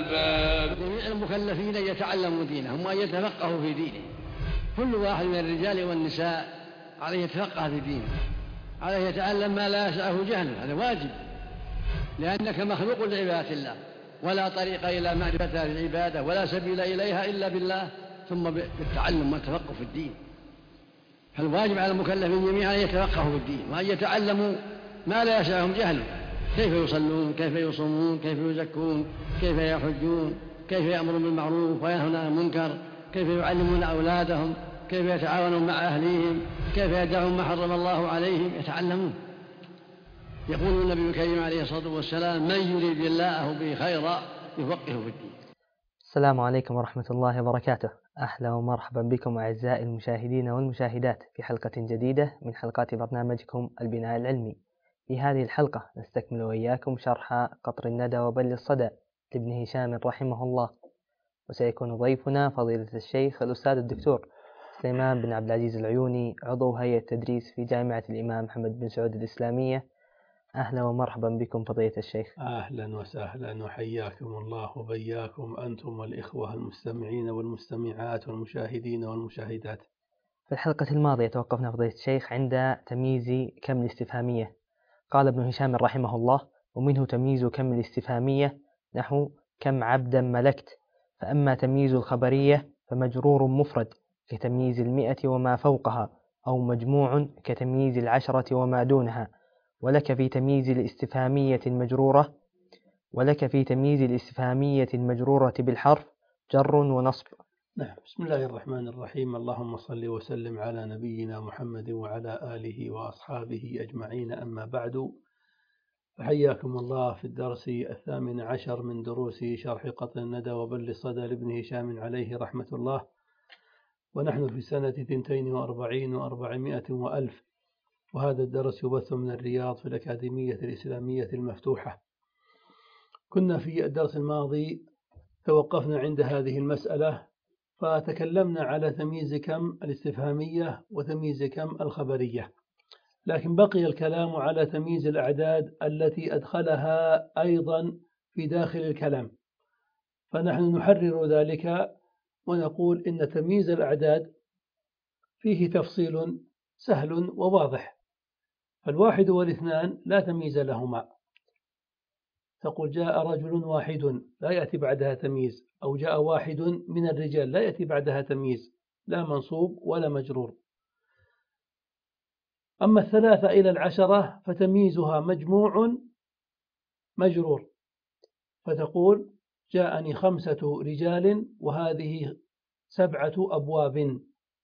الألباب. جميع المكلفين يتعلموا دينهم وأن يتفقهوا في دينه. كل واحد من الرجال والنساء عليه يتفقه في دينه، عليه يتعلم ما لا يسعه جهله، هذا واجب، لأنك مخلوق لعبادة الله، ولا طريق إلى معرفتها في العبادة ولا سبيل إليها إلا بالله، ثم بالتعلم والتفقه في الدين. فالواجب على المكلفين جميعا أن يتفقهوا في الدين وأن يتعلموا ما لا يسعهم جهله، كيف يصلون، كيف يصومون، كيف يزكون، كيف يحجون، كيف يأمرون بالمعروف وينهون عن المنكر، كيف يعلمون أولادهم، كيف يتعاونون مع أهليهم، كيف يدعون ما حرم الله عليهم، يتعلمون. يقول النبي الكريم عليه الصلاة والسلام: من يريد الله به خيرا يفقهه في الدين. السلام عليكم ورحمة الله وبركاته. أهلا ومرحبا بكم أعزائي المشاهدين والمشاهدات في حلقة جديدة من حلقات برنامجكم البناء العلمي. في هذه الحلقة نستكمل وإياكم شرح قطر الندى وبل الصدى لابن هشام رحمه الله، وسيكون ضيفنا فضيلة الشيخ الأستاذ الدكتور سليمان بن عبد العزيز العيوني، عضو هيئة التدريس في جامعة الإمام محمد بن سعود الإسلامية. أهلا ومرحبا بكم فضيلة الشيخ. أهلا وسهلا وحياكم الله وبياكم أنتم والإخوة المستمعين والمستمعات والمشاهدين والمشاهدات. في الحلقة الماضية توقفنا فضيلة الشيخ عند تمييز كم الاستفهامية. قال ابن هشام رحمه الله: ومنه تمييز كم الاستفهامية نحو كم عبدا ملكت. فأما تمييز الخبرية فمجرور مفرد كتمييز 100 وما فوقها، أو مجموع كتمييز 10 وما دونها. ولك في تمييز الاستفهامية المجرورة بالحرف جر ونصب. نعم. بسم الله الرحمن الرحيم. اللهم صل وسلم على نبينا محمد وعلى آله وأصحابه أجمعين، أما بعد، فحياكم الله في الدرس 18 من دروس شرح قطر الندى وبل الصدى لابن هشام عليه رحمة الله، ونحن في سنة 42 و400 وألف، وهذا الدرس يبث من الرياض في الأكاديمية الإسلامية المفتوحة. كنا في الدرس الماضي توقفنا عند هذه المسألة، فتكلمنا على تمييز كم الاستفهامية وتمييز كم الخبرية، لكن بقي الكلام على تمييز الأعداد التي أدخلها أيضا في داخل الكلام، فنحن نحرر ذلك ونقول إن تمييز الأعداد فيه تفصيل سهل وواضح. فالواحد والاثنان لا تمييز لهما، تقول جاء رجل واحد لا يأتي بعدها تمييز، أو جاء واحد من الرجال لا يأتي بعدها تمييز، لا منصوب ولا مجرور. أما 3 إلى 10 فتمييزها مجموع مجرور، فتقول جاءني 5 رجال وهذه 7 أبواب.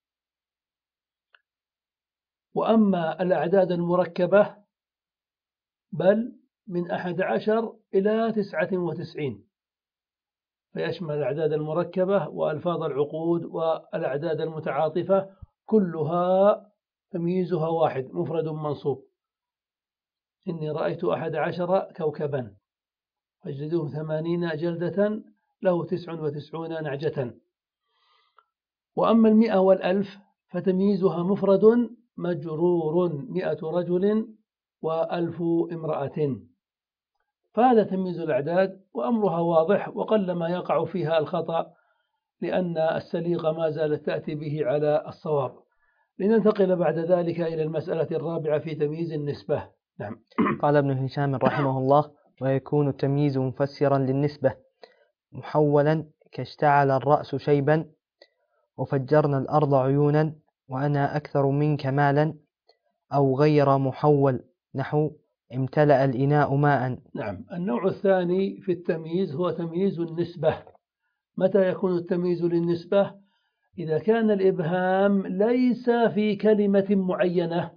وأما الأعداد المركبة بل من 11 إلى 99، فيشمل الأعداد المركبة وألفاظ العقود والأعداد المتعاطفة، كلها تمييزها واحد مفرد منصوب. إني رأيت 11 كوكبا فاجلدوهم 80 جلدة له 99 نعجة. وأما 100 والألف فتمييزها مفرد مجرور، 100 رجل و1000 امرأة. فهذا تمييز الأعداد، وأمرها واضح وقل ما يقع فيها الخطأ، لأن السليقة ما زالت تأتي به على الصواب. لننتقل بعد ذلك إلى المسألة الرابعة في تمييز النسبة. نعم. قال ابن هشام رحمه الله: ويكون التمييز مفسرا للنسبة محولا كاشتعل الرأس شيبا، وفجرنا الأرض عيونا، وأنا أكثر منك مالا. أو غير محول نحو امتلأ الإناء ماء. نعم. النوع الثاني في التمييز هو تمييز النسبة. متى يكون التمييز للنسبة؟ إذا كان الإبهام ليس في كلمة معينة،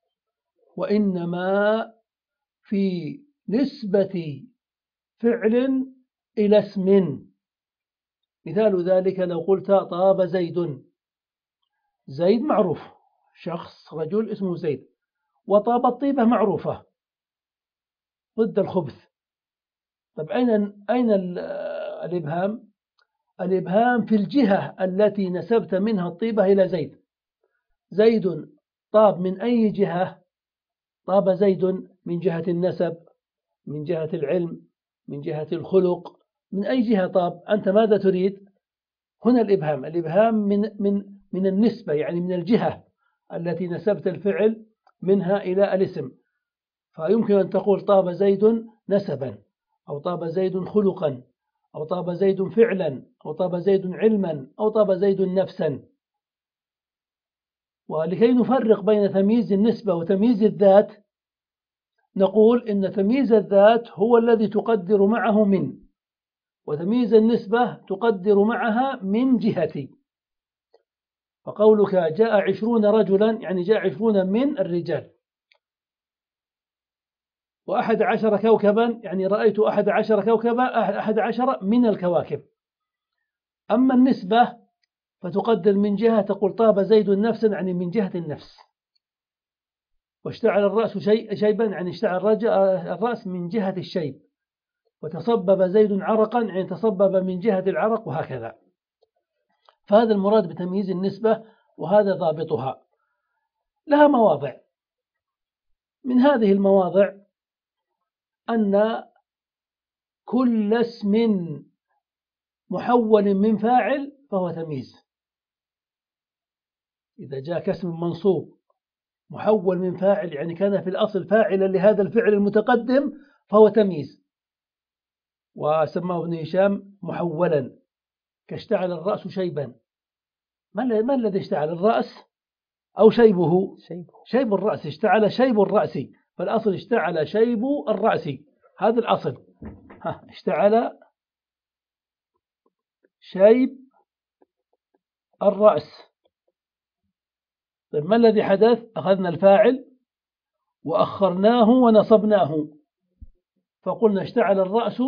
وإنما في نسبة فعل إلى اسم. مثال ذلك لو قلت طاب زيد. زيد معروف، شخص رجل اسمه زيد، وطاب الطيبة معروفة ضد الخبث. طب أين الإبهام؟ الإبهام في الجهة التي نسبت منها الطيبة إلى زيد. زيد طاب من أي جهة؟ طاب زيد من جهة النسب، من جهة العلم، من جهة الخلق، من أي جهة طاب؟ أنت ماذا تريد؟ هنا الإبهام من النسبة، يعني من الجهة التي نسبت الفعل منها إلى الاسم. فيمكن أن تقول طاب زيد نسبا، أو طاب زيد خلقا، أو طاب زيد فعلا، أو طاب زيد علما، أو طاب زيد نفسا. ولكي نفرق بين تمييز النسبة وتمييز الذات نقول إن تمييز الذات هو الذي تقدر معه من، وتمييز النسبة تقدر معها من جهتي. فقولك جاء 20 رجلا يعني جاء 20 من الرجال، و11 كوكبا يعني رأيت 11 كوكبا، 11 من الكواكب. أما النسبة فتقدر من جهة، تقول طاب زيد نفسا يعني من جهة النفس، واشتعل الرأس شيبا يعني اشتعل الرأس من جهة الشيب، وتصبب زيد عرقا يعني تصبب من جهة العرق، وهكذا. فهذا المراد بتمييز النسبة، وهذا ضابطها. لها مواضع، من هذه المواضع أن كل اسم محول من فاعل فهو تمييز. إذا جاء كاسم منصوب محول من فاعل يعني كان في الأصل فاعلا لهذا الفعل المتقدم فهو تمييز. وسماه ابن هشام محولا، كاشتعل الرأس شيبا. ما الذي اشتعل الرأس أو شيبه؟ شيب الرأس، اشتعل شيب الرأس، فالأصل اشتعل شيب الرأس، هذا الأصل. اشتعل شيب الرأس. طيب ما الذي حدث؟ أخذنا الفاعل وأخرناه ونصبناه، فقلنا اشتعل الرأس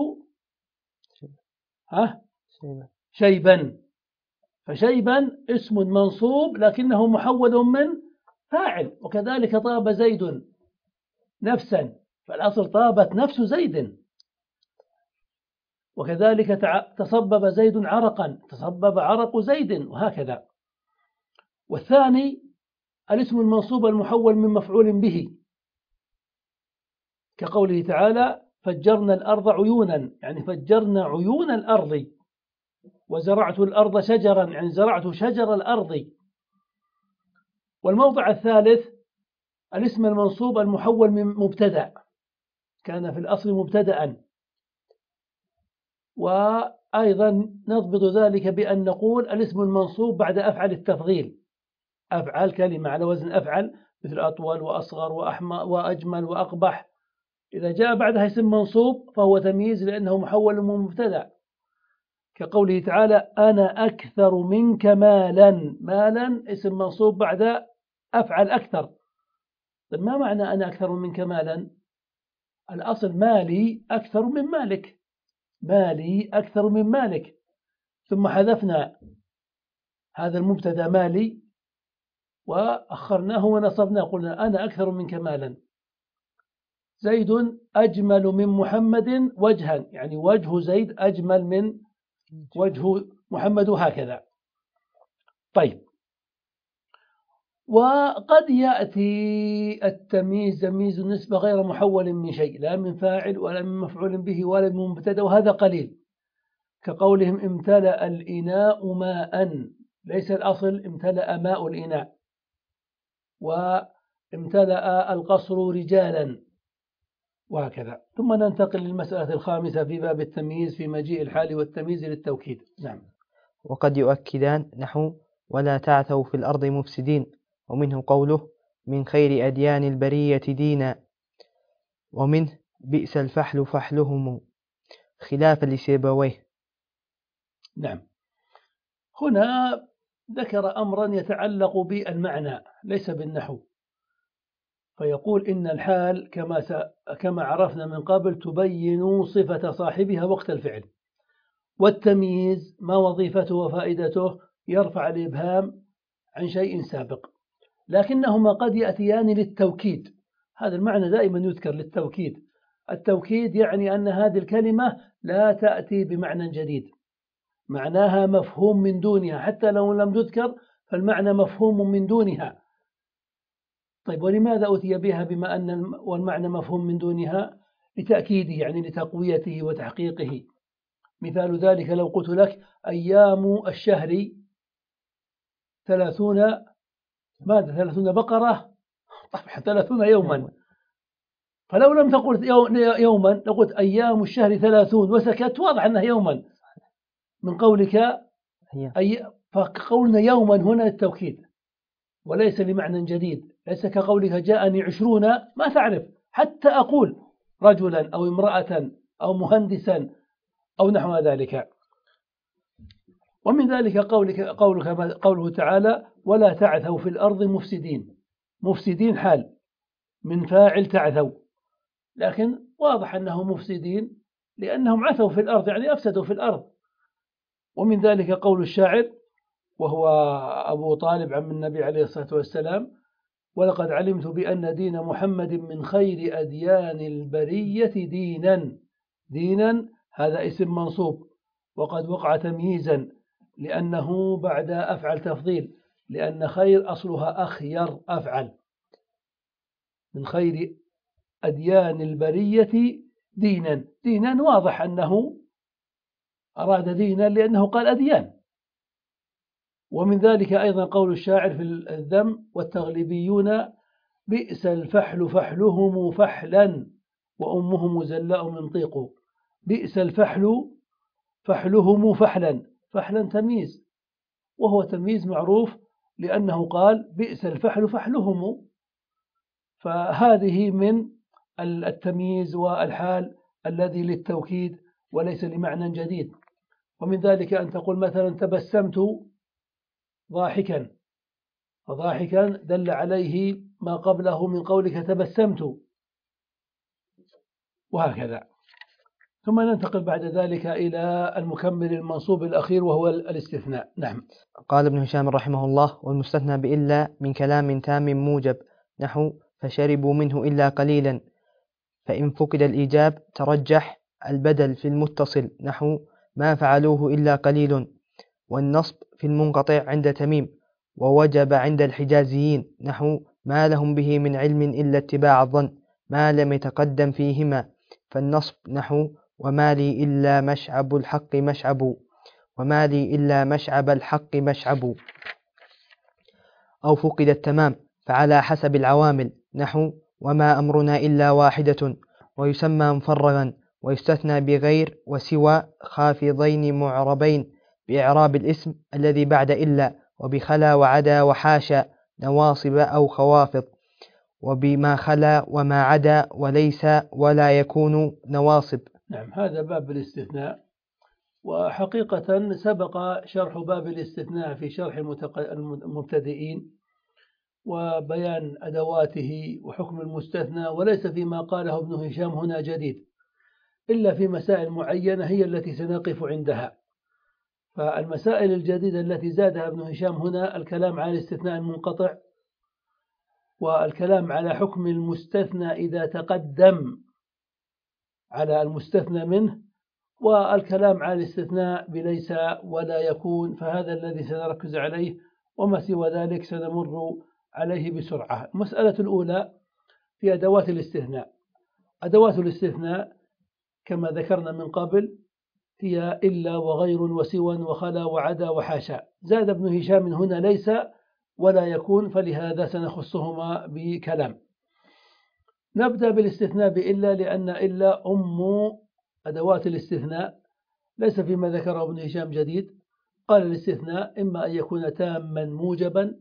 شيبا. فشيبا اسم منصوب لكنه محول من فاعل. وكذلك طاب زيد نفسا، فالأصل طابت نفس زيد. وكذلك تصبب زيد عرقا، تصبب عرق زيد، وهكذا. والثاني الاسم المنصوب المحول من مفعول به، كقوله تعالى فجرنا الأرض عيونا يعني فجرنا عيون الأرض، وزرعت الأرض شجرا يعني زرعت شجر الأرض. والموضع الثالث الاسم المنصوب المحول من مبتدأ، كان في الأصل مبتدأ. وأيضا نضبط ذلك بأن نقول الاسم المنصوب بعد أفعل التفضيل، أفعل كلمة على وزن أفعل مثل أطول وأصغر وأجمل وأقبح، إذا جاء بعدها اسم منصوب فهو تمييز لأنه محول من مبتدأ، كقوله تعالى أنا أكثر منك مالا. مالا اسم منصوب بعد أفعل أكثر. طيب ما معنى أنا أكثر منك مالا؟ الأصل مالي أكثر من مالك، مالي أكثر من مالك، ثم حذفنا هذا المبتدأ مالي وأخرناه ونصبناه، قلنا أنا أكثر منك مالا. زيد أجمل من محمد وجها يعني وجه زيد أجمل من وجه محمد، وهكذا. طيب، وقد يأتي التمييز تمييز النسبة غير محول من شيء، لا من فاعل ولا من مفعول به ولا من مبتدأ، وهذا قليل، كقولهم امتلأ الإناء ماء، ليس الأصل امتلأ ماء الإناء. وامتلأ القصر رجالا، وهكذا. ثم ننتقل للمسألة الخامسة في باب التمييز في مجيء الحال والتمييز للتوكيد. نعم. وقد يؤكدان نحو ولا تعثوا في الأرض مفسدين، ومنه قوله من خير أديان البرية دينا، ومنه بئس الفحل فحلهم خلافا لسيبويه. نعم. هنا ذكر أمرا يتعلق بالمعنى ليس بالنحو، فيقول إن الحال كما عرفنا من قبل تبين صفة صاحبها وقت الفعل، والتمييز ما وظيفته وفائدته يرفع الإبهام عن شيء سابق، لكنهما قد يأتيان للتوكيد. هذا المعنى دائما يذكر للتوكيد. التوكيد يعني أن هذه الكلمة لا تأتي بمعنى جديد، معناها مفهوم من دونها، حتى لو لم تذكر فالمعنى مفهوم من دونها. طيب، ولماذا أتي بها بما أن والمعنى مفهوم من دونها؟ لتأكيده يعني لتقويته وتحقيقه. مثال ذلك لو قلت لك أيام الشهر 30 ماذا 30 بقرة، طبعا 30 يوما، فلو لم تقل يوما لو قلت أيام الشهر 30 وسكت واضح أنه يوما من قولك فقولنا يوما هنا للتوكيد وليس لمعنى جديد، ليس كقولك جاءني 20 ما تعرف حتى أقول رجلا أو امرأة أو مهندسا أو نحو ذلك. ومن ذلك قوله تعالى ولا تعثوا في الأرض مفسدين، مفسدين حال من فاعل تعثوا، لكن واضح أنهم مفسدين لأنهم عثوا في الأرض يعني أفسدوا في الأرض. ومن ذلك قول الشاعر وهو أبو طالب عم النبي عليه الصلاة والسلام ولقد علمت بأن دين محمد من خير أديان البرية دينا. دينا هذا اسم منصوب وقد وقع تمييزا لأنه بعد أفعل تفضيل، لأن خير أصلها أخير أفعل، من خير أديان البرية دينا. دينا واضح أنه أراد دينا لأنه قال أديان. ومن ذلك أيضا قول الشاعر في الذم والتغلبيون بئس الفحل فحلهم فحلا وأمهم زلاء منطيق. بئس الفحل فحلهم فحلا، فحلا تمييز وهو تمييز معروف لأنه قال بئس الفحل فحلهم، فهذه من التمييز والحال الذي للتوكيد وليس لمعنى جديد. ومن ذلك أن تقول مثلا تبسمت ضاحكا، فضاحكا دل عليه ما قبله من قولك تبسمت، وهكذا. ثم ننتقل بعد ذلك إلى المكمل المنصوب الأخير وهو الاستثناء. نعم. قال ابن هشام رحمه الله والمستثنى بإلا من كلام تام موجب نحو فشربوا منه إلا قليلا، فإن فقد الإيجاب ترجح البدل في المتصل نحو ما فعلوه إلا قليل، والنصب في المنقطع عند تميم، ووجب عند الحجازيين نحو ما لهم به من علم إلا اتباع الظن ما لم يتقدم فيهما، فالنصب نحو وما لي إلا مشعب الحق مشعب، وما لي إلا مشعب الحق مشعب. أو فقد التمام فعلى حسب العوامل نحو وما أمرنا إلا واحدة، ويسمى مفرغا ويستثنى بغير وسوى خافضين معربين بإعراب الاسم الذي بعد إلا، وبخلا وعدا وحاشا نواصب أو خوافض، وبما خلا وما عدا وليس ولا يكون نواصب. نعم، هذا باب الاستثناء، وحقيقة سبق شرح باب الاستثناء في شرح المبتدئين وبيان أدواته وحكم المستثنى، وليس فيما قاله ابن هشام هنا جديد إلا في مسائل معينة هي التي سنقف عندها. فالمسائل الجديدة التي زادها ابن هشام هنا الكلام على الاستثناء المنقطع، والكلام على حكم المستثنى إذا تقدم على المستثنى منه، والكلام على الاستثناء بليس ولا يكون، فهذا الذي سنركز عليه، وما سوى ذلك سنمر عليه بسرعة. المسألة الأولى في أدوات الاستثناء. أدوات الاستثناء كما ذكرنا من قبل هي إلا وغير وسوى وخلا وعدا وحاشا. زاد ابن هشام من هنا ليس ولا يكون، فلهذا سنخصهما بكلام. نبدأ بالاستثناء بإلا لأن إلا أم أدوات الاستثناء، ليس فيما ذكره ابن هشام جديد. قال الاستثناء إما أن يكون تاما موجبا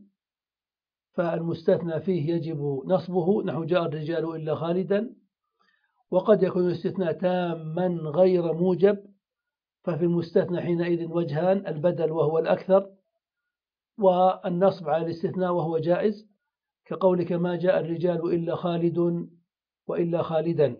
فالمستثنى فيه يجب نصبه نحو جاء الرجال إلا خالدا، وقد يكون الاستثناء تاما غير موجب ففي المستثنى حينئذ وجهان، البدل وهو الأكثر والنصب على الاستثناء وهو جائز، كقولك ما جاء الرجال إلا خالد وإلا خالدا.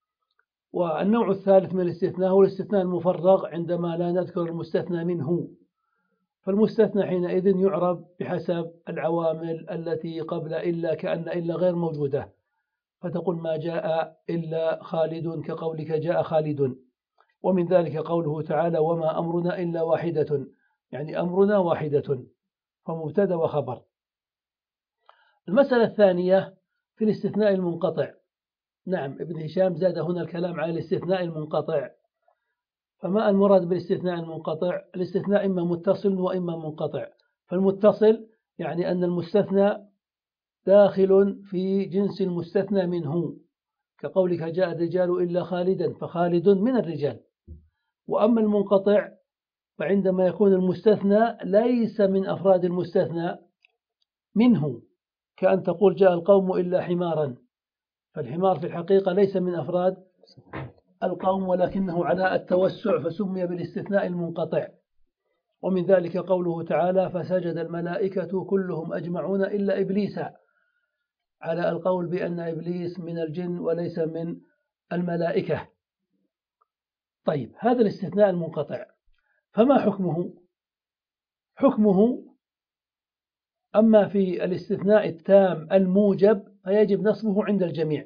والنوع الثالث من الاستثناء هو الاستثناء المفرغ عندما لا نذكر المستثنى منه، فالمستثنى حينئذ يعرب بحسب العوامل التي قبل إلا، كأن إلا غير موجودة، فتقول ما جاء إلا خالد كقولك جاء خالد. ومن ذلك قوله تعالى وما أمرنا إلا واحدة، يعني أمرنا واحدة، فمبتدأ وخبر. المسألة الثانية في الاستثناء المنقطع. نعم، ابن هشام زاد هنا الكلام على الاستثناء المنقطع، فما المراد بالاستثناء المنقطع؟ الاستثناء إما متصل وإما منقطع. فالمتصل يعني أن المستثنى داخل في جنس المستثنى منه، كقولك جاء الرجال إلا خالدا، فخالد من الرجال. وأما المنقطع فعندما يكون المستثنى ليس من أفراد المستثنى منه، كأن تقول جاء القوم إلا حمارا، فالحمار في الحقيقة ليس من أفراد القوم ولكنه على التوسع فسمي بالاستثناء المنقطع. ومن ذلك قوله تعالى فسجد الملائكة كلهم أجمعون إلا إبليس، على القول بأن إبليس من الجن وليس من الملائكة. طيب، هذا الاستثناء المنقطع فما حكمه؟ حكمه أما في الاستثناء التام الموجب فيجب نصبه عند الجميع،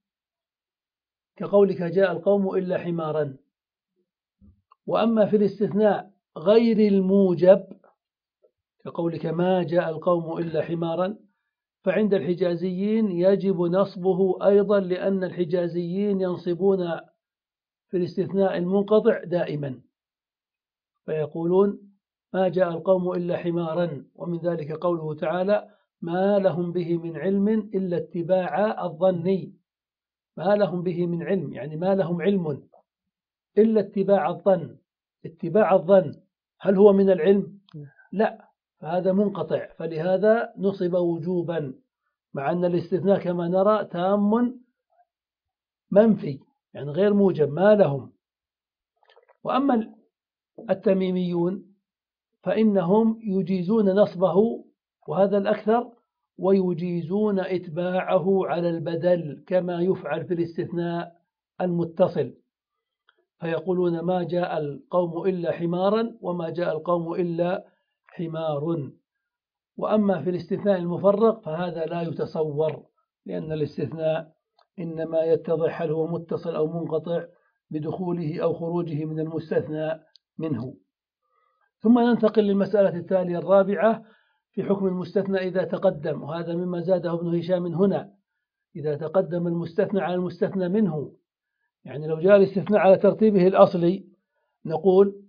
كقولك جاء القوم إلا حمارا. وأما في الاستثناء غير الموجب كقولك ما جاء القوم إلا حمارا، فعند الحجازيين يجب نصبه أيضا، لأن الحجازيين ينصبون في الاستثناء المنقطع دائما، فيقولون ما جاء القوم إلا حمارا. ومن ذلك قوله تعالى ما لهم به من علم إلا اتباع الظن. ما لهم به من علم يعني ما لهم علم إلا اتباع الظن. اتباع الظن هل هو من العلم؟ لا، فهذا منقطع، فلهذا نصب وجوبا، مع أن الاستثناء كما نرى تام منفي يعني غير موجب ما لهم. وأما التميميون فإنهم يجيزون نصبه وهذا الأكثر، ويجيزون إتباعه على البدل كما يفعل في الاستثناء المتصل، فيقولون ما جاء القوم إلا حمارا وما جاء القوم إلا حمار. وأما في الاستثناء المفرق فهذا لا يتصور، لأن الاستثناء إنما يتضح هل هو متصل أو منقطع بدخوله أو خروجه من المستثنى منه. ثم ننتقل للمسألة التالية الرابعة في حكم المستثنى إذا تقدم، وهذا مما زاده ابن هشام هنا، إذا تقدم المستثنى على المستثنى منه. يعني لو جاء الاستثناء على ترتيبه الأصلي نقول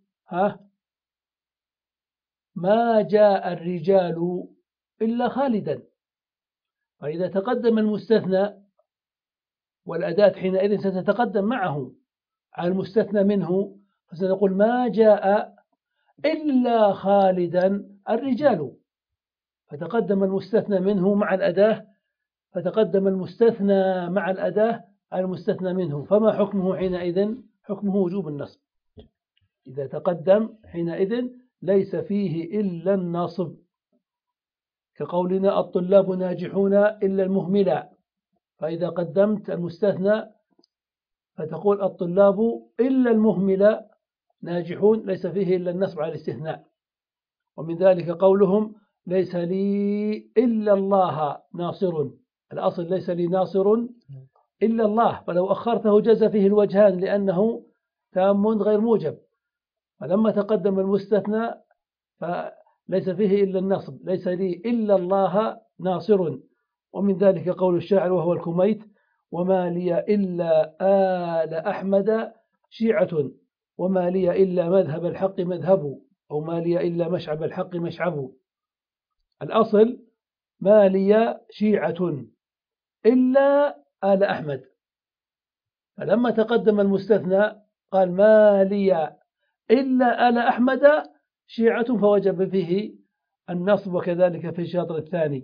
ما جاء الرجال إلا خالدا، فإذا تقدم المستثنى والأداة حينئذ ستتقدم معه على المستثنى منه، فسنقول ما جاء إلا خالدا الرجال، فتقدم المستثنى منه مع الأداة، فتقدم المستثنى مع الأداة على المستثنى منه. فما حكمه حينئذ؟ حكمه وجوب النصب. إذا تقدم حينئذ ليس فيه إلا النصب، كقولنا الطلاب ناجحون إلا المهملة، فإذا قدمت المستثنى فتقول الطلاب إلا المهملة ناجحون، ليس فيه إلا النصب على الاستثناء. ومن ذلك قولهم ليس لي إلا الله ناصر، الأصل ليس لي ناصر إلا الله، فلو أخرته جاز فيه الوجهان لأنه تام غير موجب، فلما تقدم المستثنى فليس فيه إلا النصب، ليس لي إلا الله ناصر. ومن ذلك قول الشاعر وهو الكميت وما لي إلا آل أحمد شيعة وما لي إلا مذهب الحق مذهب، أو ما لي إلا مشعب الحق مشعب. الأصل ما لي شيعة إلا آل أحمد، فلما تقدم المستثنى قال ما لي إلا آل أحمد شيعة فوجب فيه النصب، وكذلك في الشطر الثاني.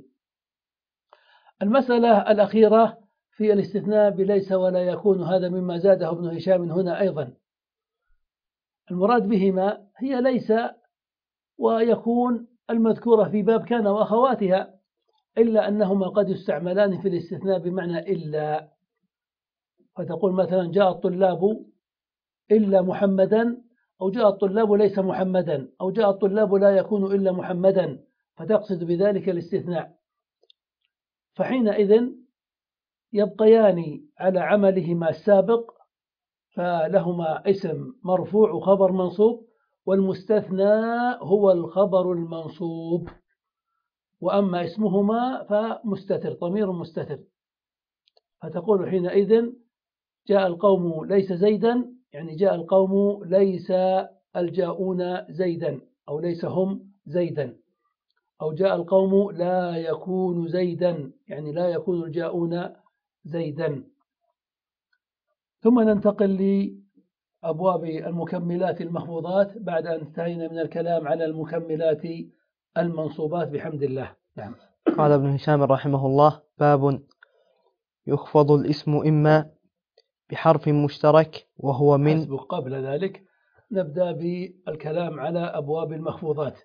المسألة الأخيرة في الاستثناء بليس ولا يكون، هذا مما زاده ابن هشام هنا أيضا. المراد بهما هي ليس ويكون المذكورة في باب كان وأخواتها، إلا أنهما قد يستعملان في الاستثناء بمعنى إلا، فتقول مثلا جاء الطلاب إلا محمدا، أو جاء الطلاب ليس محمدا، أو جاء الطلاب لا يكون إلا محمدا، فتقصد بذلك الاستثناء. فحينئذ يبقيان على عملهما السابق، فلهما اسم مرفوع وخبر منصوب، والمستثنى هو الخبر المنصوب، وأما اسمهما فمستتر، ضمير مستتر، فتقول حينئذ جاء القوم ليس زيدا، يعني جاء القوم ليس الجاؤون زيدا، أو ليس هم زيدا، أو جاء القوم لا يكون زيدا، يعني لا يكون الجاؤون زيدا. ثم ننتقل لأبواب المكملات المخفوضات بعد أن انتهينا من الكلام على المكملات المنصوبات بحمد الله. نعم. قال ابن هشام رحمه الله: باب يخفض الاسم إما بحرف مشترك وهو من. حسبك. قبل ذلك نبدأ بالكلام على أبواب المخفوضات.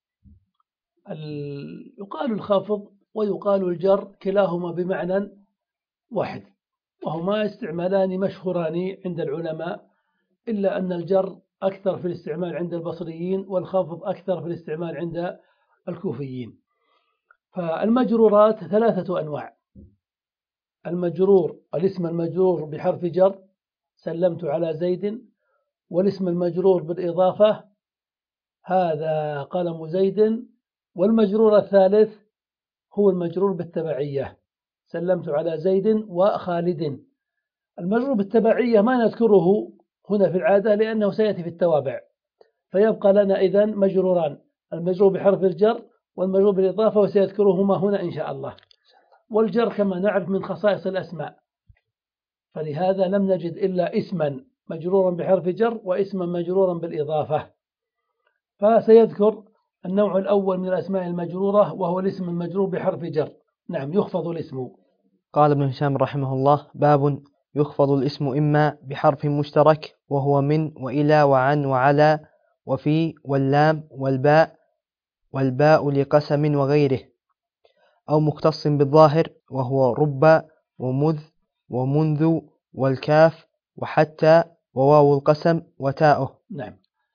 يقال الخافض ويقال الجر، كلاهما بمعنى واحد، وهما استعمالان مشهوران عند العلماء، إلا أن الجر أكثر في الاستعمال عند البصريين، والخافض أكثر في الاستعمال عند الكوفيين. فالمجرورات ثلاثة أنواع: المجرور، الاسم المجرور بحرف جر، سلمت على زيد، والاسم المجرور بالإضافة، هذا قلم زيد، والمجرور الثالث هو المجرور بالتبعية، سلمت على زيد وخالد. المجرور بالتبعية ما نذكره هنا في العادة لأنه سيأتي في التوابع، فيبقى لنا إذن مجروران: المجرور بحرف الجر والمجرور بالإضافة، وسيذكرهما هنا إن شاء الله. والجر كما نعرف من خصائص الأسماء، فلهذا لم نجد إلا اسما مجرورا بحرف جر واسما مجرورا بالإضافة. فسيذكر النوع الأول من الأسماء المجرورة، وهو الاسم المجرور بحرف جر. نعم، يخفض الاسم. قال ابن هشام رحمه الله: باب يخفض الاسم إما بحرف مشترك وهو من وإلى وعن وعلى وفي واللام والباء لقسم وغيره، أو مختص بالظاهر وهو رب ومذ ومنذ والكاف وحتى وواو القسم وتاؤه. نعم.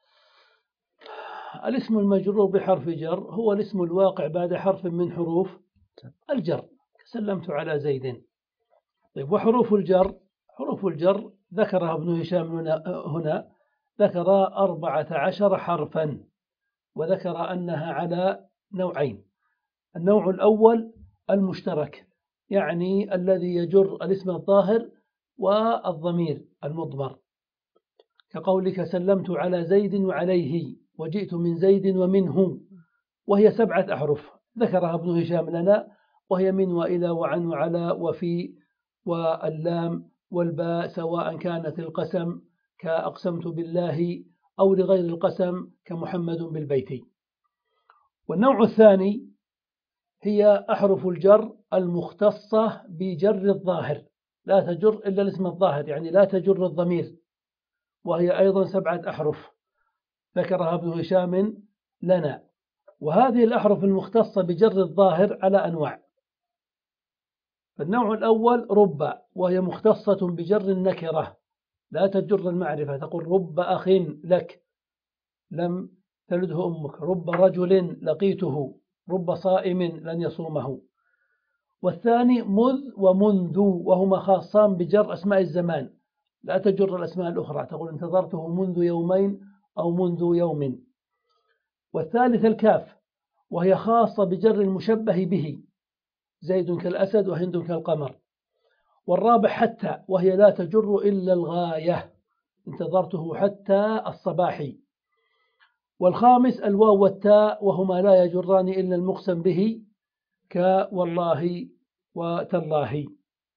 الاسم المجرور بحرف جر هو الاسم الواقع بعد حرف من حروف الجر، سلمت على زيد. طيب، وحروف الجر؟ حروف الجر ذكرها ابن هشام هنا، ذكر 14 حرفا، وذكر أنها على نوعين. النوع الأول المشترك، يعني الذي يجر الاسم الظاهر والضمير المضمر، كقولك سلمت على زيد وعليه، وجئت من زيد ومنه، وهي 7 أحرف ذكرها ابن هشام لنا، وهي من وإلى وعن وعلى وفي واللام والباء، سواء كانت القسم كأقسمت بالله أو لغير القسم كمحمد بالبيت. والنوع الثاني هي أحرف الجر المختصة بجر الظاهر، لا تجر إلا الاسم الظاهر، يعني لا تجر الضمير، وهي أيضا 7 أحرف ذكرها ابن هشام لنا. وهذه الأحرف المختصة بجر الظاهر على أنواع. فالنوع الأول رب، وهي مختصة بجر النكرة، لا تجر المعرفة، تقول رب أخ لك لم تلده أمك، رب رجل لقيته، رب صائم لن يصومه. والثاني مذ ومنذ، وهما خاصان بجر أسماء الزمان، لا تجر الأسماء الأخرى، تقول انتظرته منذ يومين أو منذ يوم. والثالث الكاف، وهي خاصة بجر المشبه به، زيد كالأسد وهند كالقمر. والرابع حتى، وهي لا تجر إلا الغاية، انتظرته حتى الصباح. والخامس الواو والتاء، وهما لا يجران إلا المقسم به، كوالله وتالله.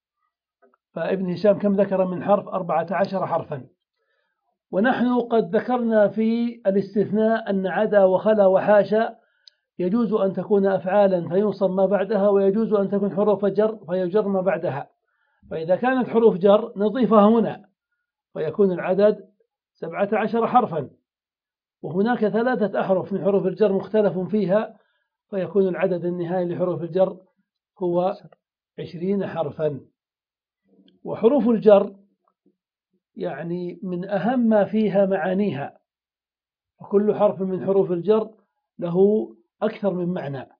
فابن هشام كم ذكر من حرف؟ 14 حرفا. ونحن قد ذكرنا في الاستثناء أن عدا وخلا وحاشا يجوز أن تكون أفعالا فينصب ما بعدها، ويجوز أن تكون حروف جر فيجر ما بعدها. فإذا كانت حروف جر نضيفها هنا فيكون العدد 17 حرفا، وهناك 3 أحرف من حروف الجر مختلف فيها، فيكون العدد النهائي لحروف الجر هو 20 حرفا. وحروف الجر يعني من أهم ما فيها معانيها، وكل حرف من حروف الجر له أكثر من معنى.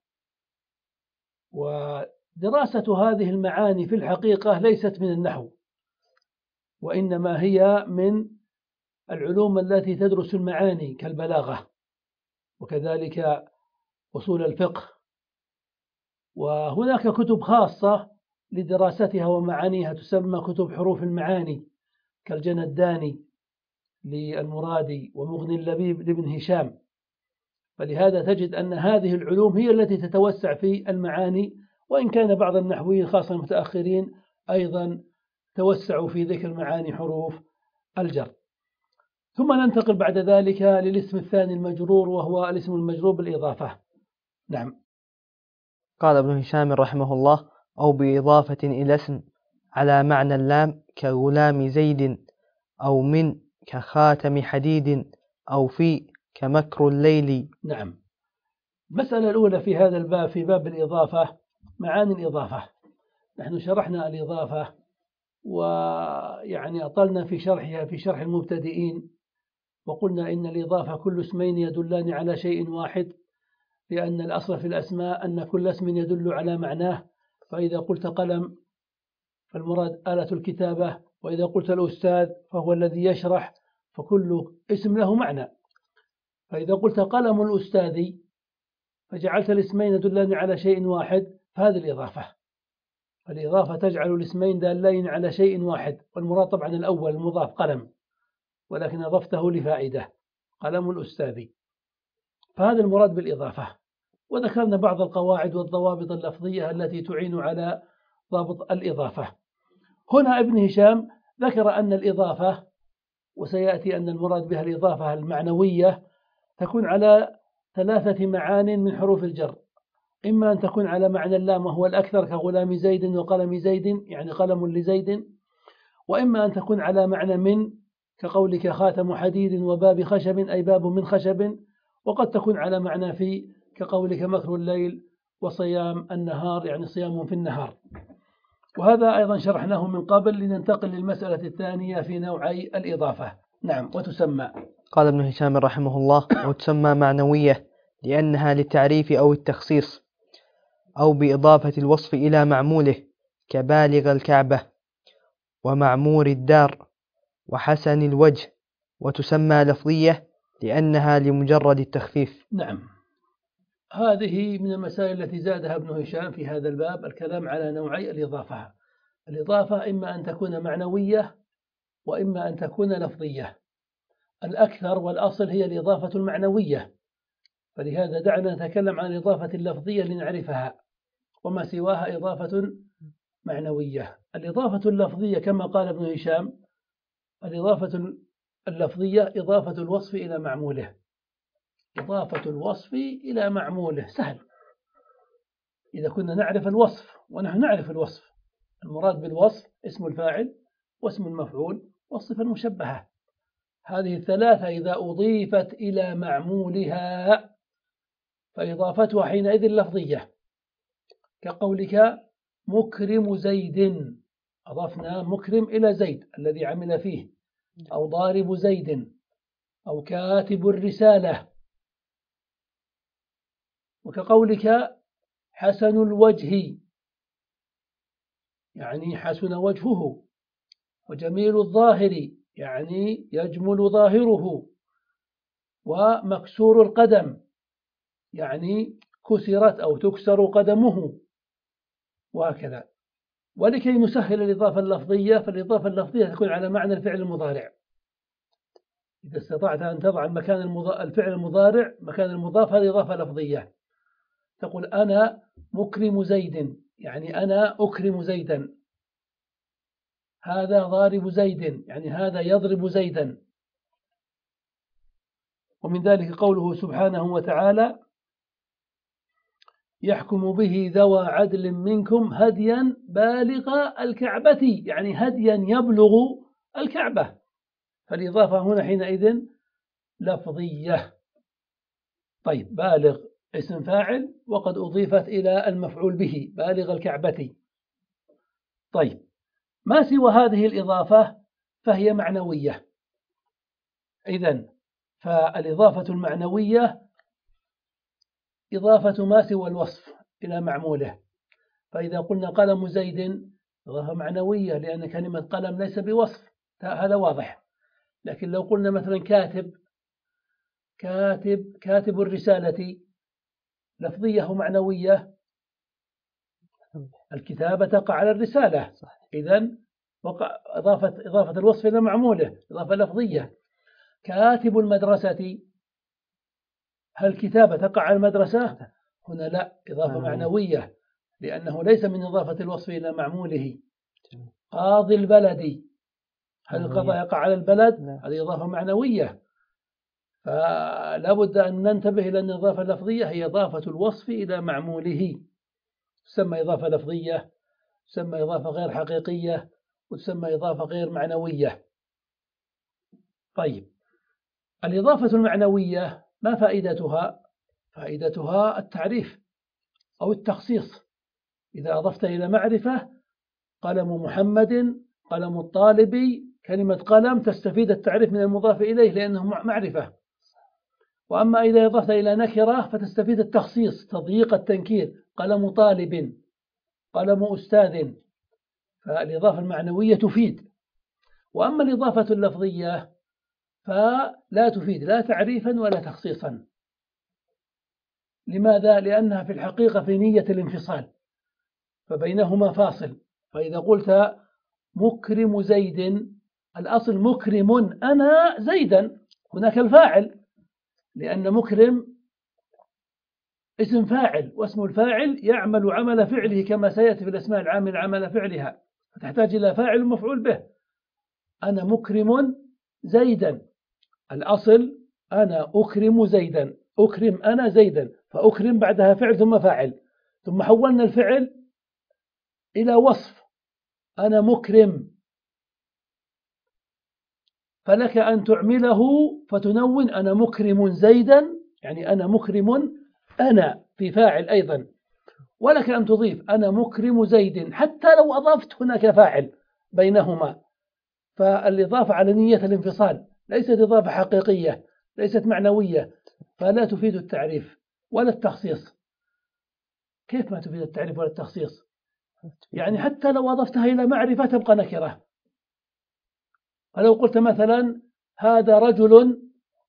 ودراسة هذه المعاني في الحقيقة ليست من النحو، وإنما هي من العلوم التي تدرس المعاني كالبلاغة، وكذلك أصول الفقه. وهناك كتب خاصة لدراستها ومعانيها تسمى كتب حروف المعاني، كالجنداني للمرادي ومغني اللبيب لابن هشام. فلهذا تجد أن هذه العلوم هي التي تتوسع في المعاني، وإن كان بعض النحويين خاصة المتأخرين أيضا توسعوا في ذكر معاني حروف الجر. ثم ننتقل بعد ذلك للاسم الثاني المجرور، وهو الاسم المجرور بالإضافة. نعم. قال ابن هشام رحمه الله: أو بإضافة إلى اسم على معنى اللام، كغلام زيد، أو من كخاتم حديد، أو في كمكر الليل. نعم. المسألة الأولى في هذا الباب، في باب الإضافة، معاني الإضافة. نحن شرحنا الإضافة ويعني أطلنا في شرحها في شرح المبتدئين، وقلنا إن الإضافة كل اسمين يدلان على شيء واحد، لأن الأصل في الأسماء أن كل اسم يدل على معناه. فإذا قلت قلم فالمراد آلة الكتابة، وإذا قلت الأستاذ فهو الذي يشرح، فكل اسم له معنى. فإذا قلت قلم الأستاذ فجعلت الاسمين يدلان على شيء واحد، فهذه الإضافة. الإضافة تجعل الاسمين دالين على شيء واحد، والمراد طبعا الأول المضاف قلم، ولكن أضفته لفائدة، قلم الأستاذ، فهذا المراد بالإضافة. وذكرنا بعض القواعد والضوابط اللفظية التي تعين على ضابط الإضافة. هنا ابن هشام ذكر أن الإضافة، وسيأتي أن المراد بها الإضافة المعنوية، تكون على 3 معان من حروف الجر. إما أن تكون على معنى اللام وهو الأكثر، كغلام زيد وقلم زيد، يعني قلم لزيد. وإما أن تكون على معنى من، كقولك خاتم حديد وباب خشب، أي باب من خشب. وقد تكون على معنى في، كقولك مكر الليل وصيام النهار، يعني صيام في النهار. وهذا أيضا شرحناه من قبل. لننتقل للمسألة الثانية في نوعي الإضافة. نعم. وتسمى، قال ابن هشام رحمه الله: وتسمى معنوية لأنها للتعريف أو التخصيص، أو بإضافة الوصف إلى معموله، كبالغ الكعبة ومعمور الدار وحسن الوجه. وتسمى لفظية لأنها لمجرد التخفيف. نعم. هذه من المسائل التي زادها ابن هشام في هذا الباب، الكلام على نوعي الإضافة. الإضافة إما أن تكون معنوية وإما أن تكون لفظية. الأكثر والأصل هي الإضافة المعنوية، فلهذا دعنا نتكلم عن الإضافة اللفظية لنعرفها، وما سواها إضافة معنوية. الإضافة اللفظية كما قال ابن هشام، الإضافة اللفظية إضافة الوصف إلى معموله. إضافة الوصف إلى معموله سهل إذا كنا نعرف الوصف، ونحن نعرف الوصف. المراد بالوصف اسم الفاعل واسم المفعول والصفة المشبهة. هذه الثلاثة إذا أضيفت إلى معمولها فإضافتها حينئذ لفظية، كقولك مكرم زيد، أضفنا مكرم إلى زيد الذي عمل فيه، أو ضارب زيد، أو كاتب الرسالة. وكقولك حسن الوجه، يعني حسن وجهه، وجميل الظاهر، يعني يجمل ظاهره، ومكسور القدم، يعني كسرت أو تكسر قدمه، وهكذا. ولكي نسهل الإضافة اللفظية، فالإضافة اللفظية تكون على معنى الفعل المضارع. إذا استطعت أن تضع مكان الفعل المضارع مكان المضاف، هذه إضافة لفظية. تقول أنا مكرم زيد، يعني أنا أكرم زيدا. هذا ضارب زيد، يعني هذا يضرب زيدا. ومن ذلك قوله سبحانه وتعالى: يحكم به ذوى عدل منكم هديا بالغ الكعبة، يعني هديا يبلغ الكعبة. فالإضافة هنا حينئذ لفظية. طيب، بالغ اسم فاعل وقد أضيفت إلى المفعول به، بالغ الكعبة. طيب، ما سوى هذه الإضافة فهي معنوية. إذن فالإضافة المعنوية إضافة ما سوى الوصف إلى معموله. فإذا قلنا قلم زيد إضافة معنوية، لأن كلمة قلم ليس بوصف، هذا واضح. لكن لو قلنا مثلا كاتب الرسالة، لفظية ومعنوية، الكتابة تقع على الرسالة، إذن وقع إضافة الوصف إلى معموله، إضافة لفظية. كاتب المدرسة، هل كتابة تقع على المدرسة؟ هنا لا، إضافة معنوية، لأنه ليس من إضافة الوصف إلى معموله. قاضي البلد، هل القضاء يقع على البلد؟ هذه إضافة معنوية. فلا بد أن ننتبه إلى أن الإضافة اللفظية هي إضافة الوصف إلى معموله، تسمى إضافة لفظية، تسمى إضافة غير حقيقية، وتسمى إضافة غير معنوية. طيب، الإضافة المعنوية ما فائدتها؟ فائدتها التعريف أو التخصيص. إذا أضفت إلى معرفة قلم محمد، قلم الطالب، كلمة قلم تستفيد التعريف من المضاف إليه لأنه معرفة. وأما إذا أضفت إلى نكرة فتستفيد التخصيص، تضييق التنكير، قلم طالب، قلم أستاذ. فالإضافة المعنوية تفيد. وأما الإضافة اللفظية فلا تفيد لا تعريفا ولا تخصيصا. لماذا؟ لأنها في الحقيقة في نية الانفصال، فبينهما فاصل. فإذا قلت مكرم زيد، الأصل مكرم أنا زيدا، هناك الفاعل، لأن مكرم اسم فاعل، واسم الفاعل يعمل عمل فعله كما سيأتي في الأسماء العامل عمل فعلها، فتحتاج إلى فاعل ومفعول به. أنا مكرم زيدا، الأصل أنا أكرم زيدا، أكرم أنا زيدا، فأكرم بعدها فعل ثم فاعل، ثم حولنا الفعل إلى وصف، أنا مكرم. فلك أن تعمله فتنون أنا مكرم زيدا، يعني أنا مكرم، أنا في فاعل أيضا. ولك أن تضيف أنا مكرم زيد، حتى لو أضفت هناك فاعل بينهما. فالإضافة على نية الانفصال، ليست إضافة حقيقية، ليست معنوية، فلا تفيد التعريف ولا التخصيص. كيف ما تفيد التعريف ولا التخصيص؟ يعني حتى لو أضفتها إلى معرفة تبقى نكرة. فلو قلت مثلا هذا رجل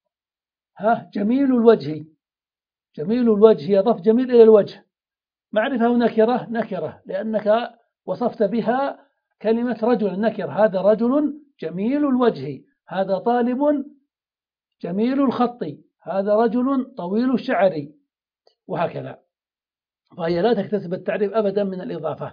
جميل الوجه، جميل الوجه يضاف جميل إلى الوجه، معرفة ونكرة، نكرة لأنك وصفت بها كلمة رجل نكر، هذا رجل جميل الوجه، هذا طالب جميل الخط، هذا رجل طويل الشعر، وهكذا. فهي لا تكتسب التعريف أبدا من الإضافة.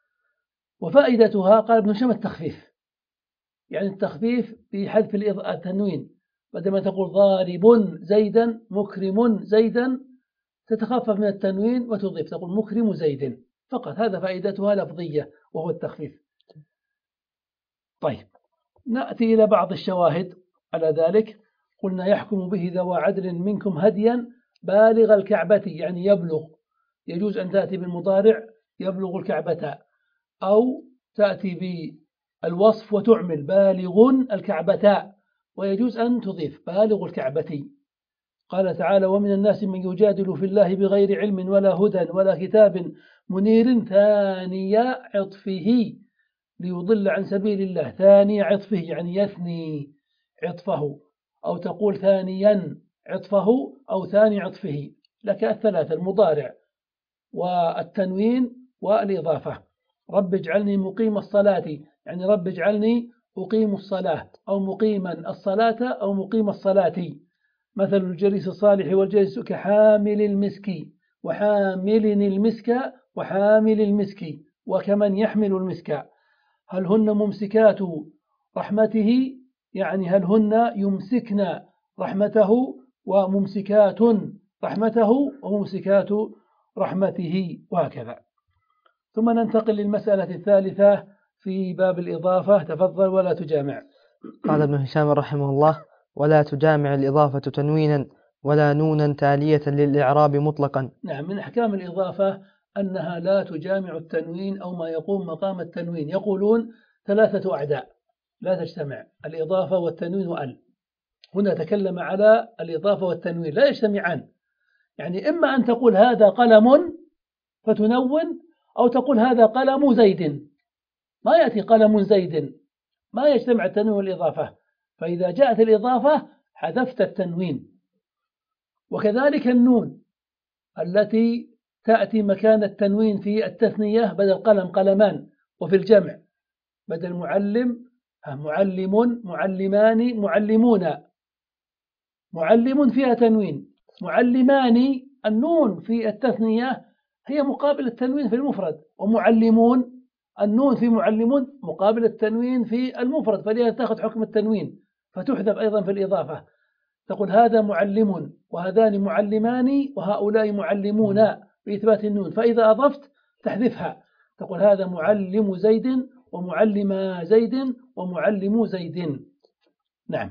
وفائدتها قال ابن هشام التخفيف، يعني التخفيف في حذف التنوين، بدل ما تقول ضارب زيدا مكرم زيدا تتخفف من التنوين وتضيف تقول مكرم زيد فقط. هذا فائدتها لفظية وهو التخفيف. طيب، نأتي إلى بعض الشواهد على ذلك. قلنا يحكم به ذو عدل منكم هديا بالغ الكعبة، يعني يبلغ. يجوز أن تأتي بالمضارع يبلغ الكعبة، أو تأتي بالوصف وتعمل بالغ الكعبة، ويجوز أن تضيف بالغ الكعبة. قال تعالى ومن الناس من يجادل في الله بغير علم ولا هدى ولا كتاب منير ثاني عطفه ليضل عن سبيل الله. ثاني عطفه يعني يثني عطفه، أو تقول ثانيا عطفه أو ثاني عطفه، لك الثلاثة المضارع والتنوين والإضافة. رب اجعلني مقيم الصلاة، يعني رب اجعلني أقيم الصلاة، أو مقيما الصلاة أو مقيم الصلاة. مثل الجليس الصالح والجليس كحامل المسك وحامل المسك وحامل المسك وكمن يحمل المسك. هل هن ممسكات رحمته، يعني هل هن يمسكن رحمته، وممسكات رحمته وممسكات رحمته، وهكذا. ثم ننتقل للمسألة الثالثة في باب الإضافة. تفضل ولا تجامع. قال ابن هشام رحمه الله ولا تجامع الإضافة تنوينا ولا نونا تالية للإعراب مطلقا. نعم، من أحكام الإضافة أنها لا تجامع التنوين أو ما يقوم مقام التنوين. يقولون ثلاثة أعداء لا تجتمع، الإضافة والتنوين وأل. هنا تكلم على الإضافة والتنوين لا يجتمعان، يعني إما أن تقول هذا قلم فتنون، أو تقول هذا قلم زيد. ما يأتي قلم زيد، ما يجتمع التنوين والإضافة. فإذا جاءت الإضافة حذفت التنوين. وكذلك النون التي تأتي مكان التنوين في التثنية، بدل قلم قلمان، وفي الجمع بدل معلم معلم معلمان معلمون، معلم فيها تنوين، معلمان النون في التثنية هي مقابل التنوين في المفرد، ومعلمون النون في معلمون مقابل التنوين في المفرد، فلذا تأخذ حكم التنوين فتحذف أيضا في الإضافة. تقول هذا معلم وهذان معلمان وهؤلاء معلمون بإثبات النون، فإذا أضفت تحذفها، تقول هذا معلم زيد ومعلم زيد ومعلم زيد. نعم.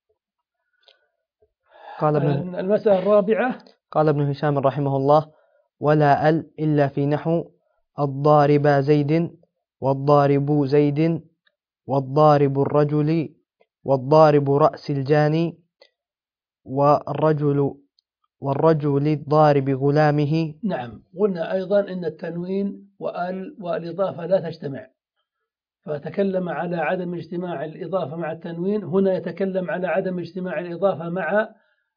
المسألة الرابعة. قال ابن هشام رحمه الله: ولا إلا في نحو الضارب زيد والضارب زيد والضارب الرجل والضارب رأس الجاني والرجل الضارب غلامه. نعم، قلنا أيضا إن التنوين والإضافة لا تجتمع، فتكلم على عدم اجتماع الإضافة مع التنوين، هنا يتكلم على عدم اجتماع الإضافة مع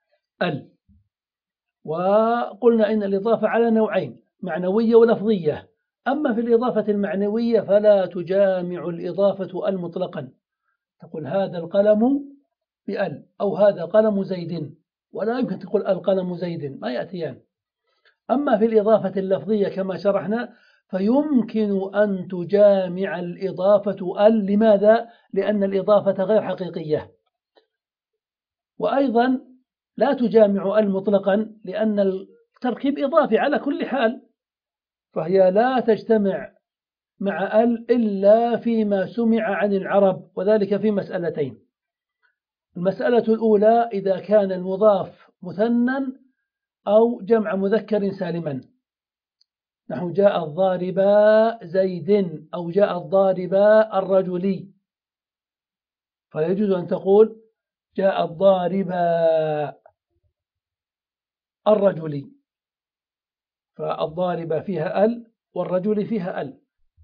وقلنا إن الإضافة على نوعين، معنوية ولفظية. أما في الإضافة المعنوية فلا تجامع الإضافة المطلقا، تقول هذا القلم بأل أو هذا قلم زيد، ولا يمكن تقول القلم زيد، ما يأتيان. أما في الإضافة اللفظية كما شرحنا فيمكن أن تجامع الإضافة لماذا؟ لأن الإضافة غير حقيقية. وأيضا لا تجامع مطلقا لأن التركيب إضافي على كل حال، فهي لا تجتمع مع إلا فيما سمع عن العرب، وذلك في مسألتين. المسألة الأولى إذا كان المضاف مثنى أو جمع مذكر سالما، نحو جاء الضارب زيد أو جاء الضارب الرجل، فلا يجوز أن تقول جاء الضارب الرجل، فالضارب فيها والرجل فيها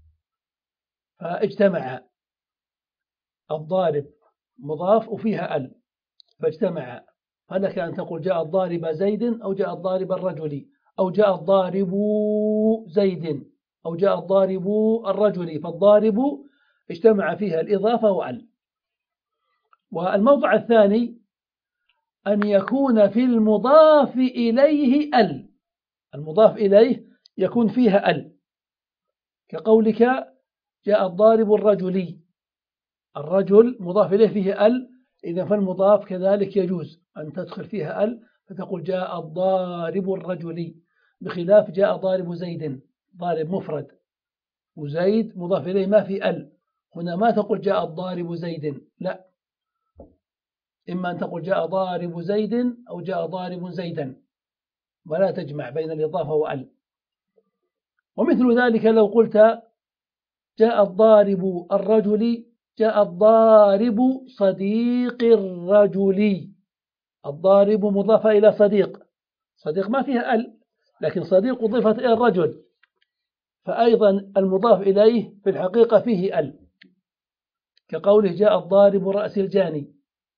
فاجتمع، الضارب مضاف وفيها فاجتمع، فلك أن تقول جاء الضارب زيد أو جاء الضارب الرجل أو جاء الضارب زيد أو جاء الضارب الرجل، فالضارب اجتمع فيها الإضافة والموضع الثاني أن يكون في المضاف إليه المضاف إليه يكون فيها كقولك جاء الضارب الرجلي، الرجل مضاف إليه فيه إذا فالمضاف كذلك يجوز أن تدخل فيها فتقول جاء الضارب الرجلي، بخلاف جاء ضارب زيد، ضارب مفرد وزيد مضاف إليه ما في هنا ما تقول جاء الضارب زيد، لا، إما أن تقول جاء ضارب زيد أو جاء ضارب زيدا، ولا تجمع بين الإضافة ومثل ذلك لو قلت جاء الضارب الرجل جاء الضارب صديق الرجل، الضارب مضافة إلى صديق ما فيها لكن صديق أضيفت إلى الرجل، فأيضا المضاف إليه في الحقيقة فيه كقوله جاء الضارب رأس الجاني.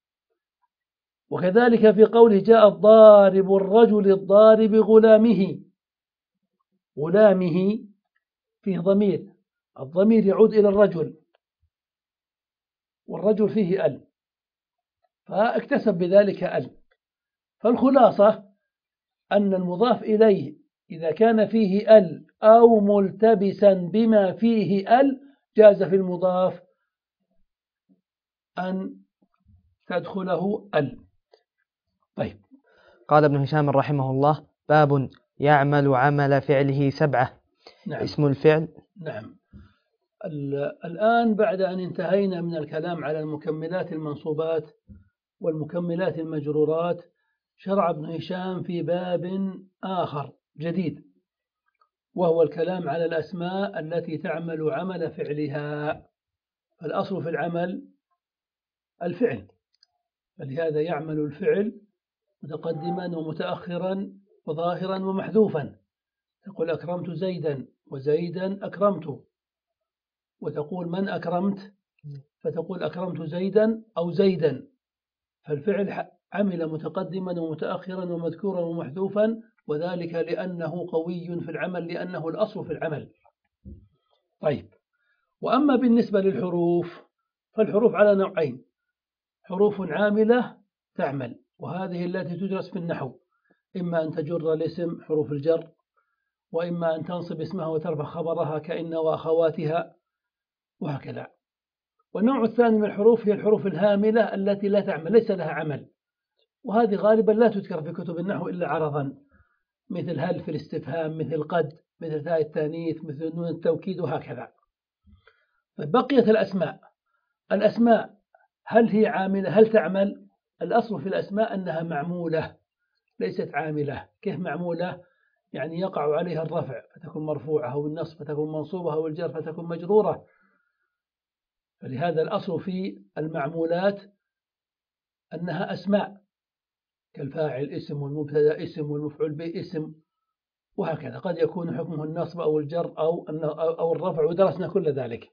وكذلك في قوله جاء الضارب الرجل الضارب غلامه فيه ضمير، الضمير يعود إلى الرجل والرجل فيه فاكتسب بذلك فالخلاصة أن المضاف إليه إذا كان فيه أو ملتبسا بما فيه جاز في المضاف أن تدخله طيب. قال ابن هشام رحمه الله: باب يعمل عمل فعله 7. نعم. اسم الفعل. نعم. الآن بعد أن انتهينا من الكلام على المكملات المنصوبات والمكملات المجرورات، شرع ابن هشام في باب آخر جديد، وهو الكلام على الأسماء التي تعمل عمل فعلها. فالأصل في العمل الفعل، فلهذا يعمل الفعل متقدما ومتأخرا وظاهرا ومحذوفا، تقول أكرمت زيدا وزيدا أكرمت، وتقول من أكرمت فتقول أكرمت زيدا أو زيدا، فالفعل عمل متقدما ومتأخرا ومذكورا ومحذوفا، وذلك لأنه قوي في العمل، لأنه الأصل في العمل. طيب، وأما بالنسبة للحروف فالحروف على نوعين: حروف عاملة تعمل وهذه التي تدرس في النحو، إما أن تجر الاسم حروف الجر، وإما أن تنصب اسمها وترفع خبرها كإن وأخواتها، وهكذا. والنوع الثاني من الحروف هي الحروف الهاملة التي لا تعمل، ليس لها عمل، وهذه غالبا لا تذكر في كتب النحو إلا عرضا، مثل هل في الاستفهام، مثل قد، مثل تاء التانيث، مثل نون التوكيد، وهكذا. بقيت الأسماء هل هي عاملة، هل تعمل؟ الأصل في الأسماء أنها معمولة ليست عاملة. كيف معمولة؟ يعني يقع عليها الرفع فتكون مرفوعة، أو النصب فتكون منصوبة، أو الجر فتكون مجرورة. فلهذا الأصل في المعمولات أنها أسماء، كالفاعل اسم، والمبتدأ اسم، والمفعول به اسم، وهكذا. قد يكون حكمه النصب أو الجر أو الرفع، ودرسنا كل ذلك.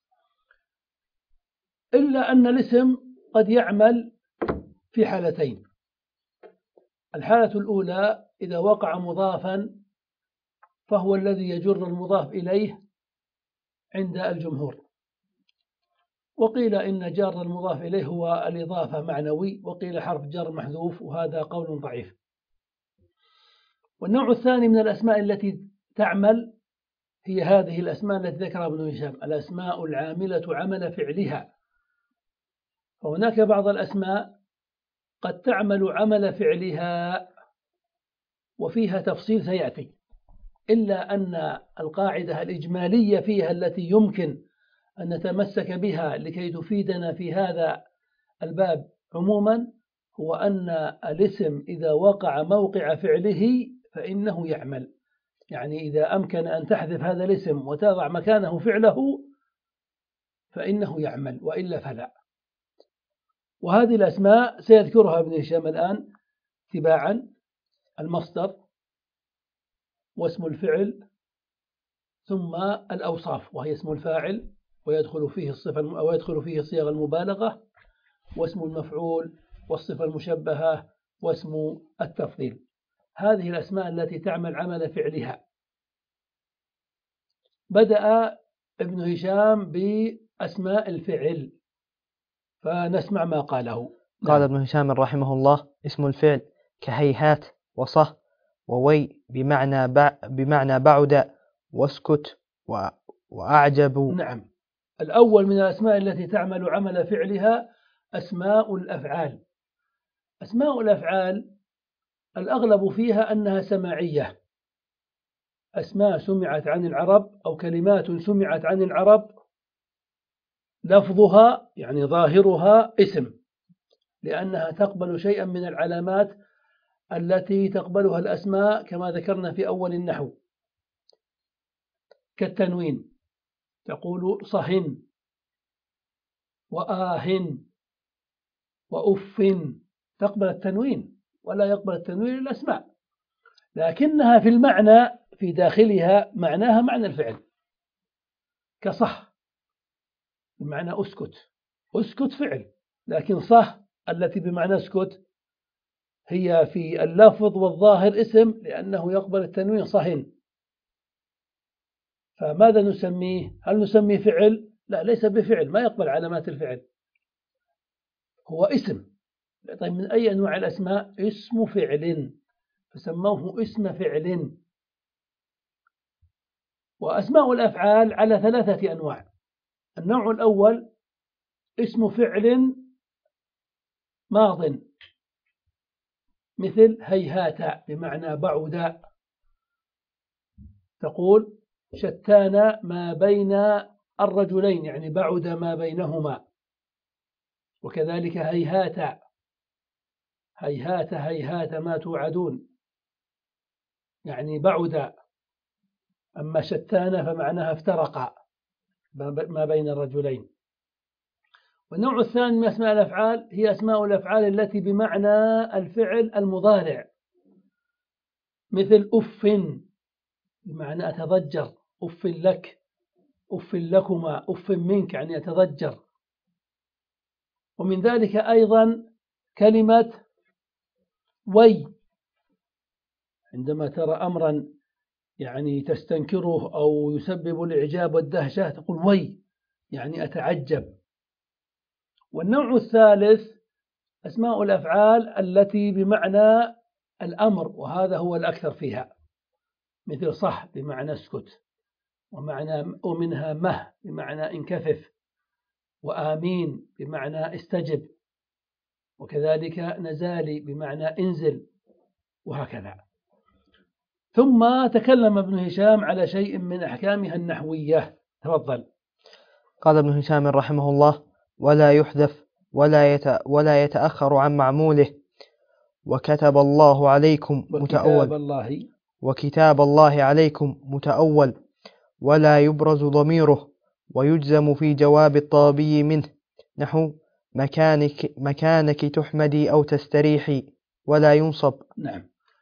إلا أن الاسم قد يعمل في حالتين. الحالة الأولى إذا وقع مضافا فهو الذي يجر المضاف إليه عند الجمهور، وقيل إن جار المضاف إليه هو الإضافة معنوي، وقيل حرف جر محذوف، وهذا قول ضعيف. والنوع الثاني من الأسماء التي تعمل هي هذه الأسماء التي ذكرها ابن هشام، الأسماء العاملة عمل فعلها. فهناك بعض الأسماء قد تعمل عمل فعلها وفيها تفصيل سيأتي، إلا أن القاعدة الإجمالية فيها التي يمكن أن نتمسك بها لكي تفيدنا في هذا الباب عموما، هو أن الاسم إذا وقع موقع فعله فإنه يعمل. يعني إذا أمكن أن تحذف هذا الاسم وتضع مكانه فعله فإنه يعمل، وإلا فلا. وهذه الأسماء سيذكرها ابن هشام الآن تباعا: المصدر، واسم الفعل، ثم الأوصاف وهي اسم الفاعل ويدخل فيه الصفة أو يدخل فيه صيغ المبالغة، واسم المفعول، والصفة المشبهة، واسم التفضيل. هذه الأسماء التي تعمل عمل فعلها. بدأ ابن هشام بأسماء الفعل، فنسمع ما قاله. قال ابن هشام رحمه الله: اسم الفعل كهيهات وصه ووي بمعنى بعد واسكت وأعجب. نعم. الأول من الأسماء التي تعمل عمل فعلها أسماء الأفعال. أسماء الأفعال الأغلب فيها أنها سماعية، أسماء سمعت عن العرب أو كلمات سمعت عن العرب، لفظها يعني ظاهرها اسم، لأنها تقبل شيئا من العلامات التي تقبلها الأسماء كما ذكرنا في أول النحو، كالتنوين، تقول صهن وآهن وأف، تقبل التنوين، ولا يقبل التنوين الأسماء، لكنها في المعنى في داخلها معناها معنى الفعل، كصح بمعنى أسكت، أسكت فعل، لكن صح التي بمعنى اسكت هي في اللفظ والظاهر اسم، لأنه يقبل التنوين صهن. فماذا نسميه؟ هل نسميه فعل؟ لا، ليس بفعل، ما يقبل علامات الفعل، هو اسم. طيب من أي أنواع الأسماء؟ اسم فعل، فسموه اسم فعل. وأسماء الأفعال على 3 أنواع. النوع الأول اسم فعل ماض، مثل هيهات بمعنى بعد، تقول شتان ما بين الرجلين، يعني بعد ما بينهما. وكذلك هيهات، هيهات هيهات ما توعدون، يعني بعد. أما شتان فمعناها افترقا ما بين الرجلين. والنوع الثاني من أسماء الأفعال هي أسماء الأفعال التي بمعنى الفعل المضارع، مثل أف بمعنى أتضجر، أف لك، أف لكما، أف منك، يعني أتضجر. ومن ذلك أيضا كلمة وي، عندما ترى أمرا يعني تستنكره أو يسبب الإعجاب والدهشة تقول وي، يعني أتعجب. والنوع الثالث أسماء الأفعال التي بمعنى الأمر، وهذا هو الأكثر فيها، مثل صح بمعنى اسكت، ومنها مه بمعنى انكفف، وآمين بمعنى استجب، وكذلك نزالي بمعنى انزل، وهكذا. ثم تكلم ابن هشام على شيء من أحكامها النحوية. تفضل. قال ابن هشام رحمه الله: ولا يحذف ولا يتأخر عن معموله، وكتب الله عليكم متأول، وكتاب الله عليكم متأول، ولا يبرز ضميره، ويجزم في جواب الطلبي منه، نحو مكانك تحمدي أو تستريحي، ولا ينصب. نعم.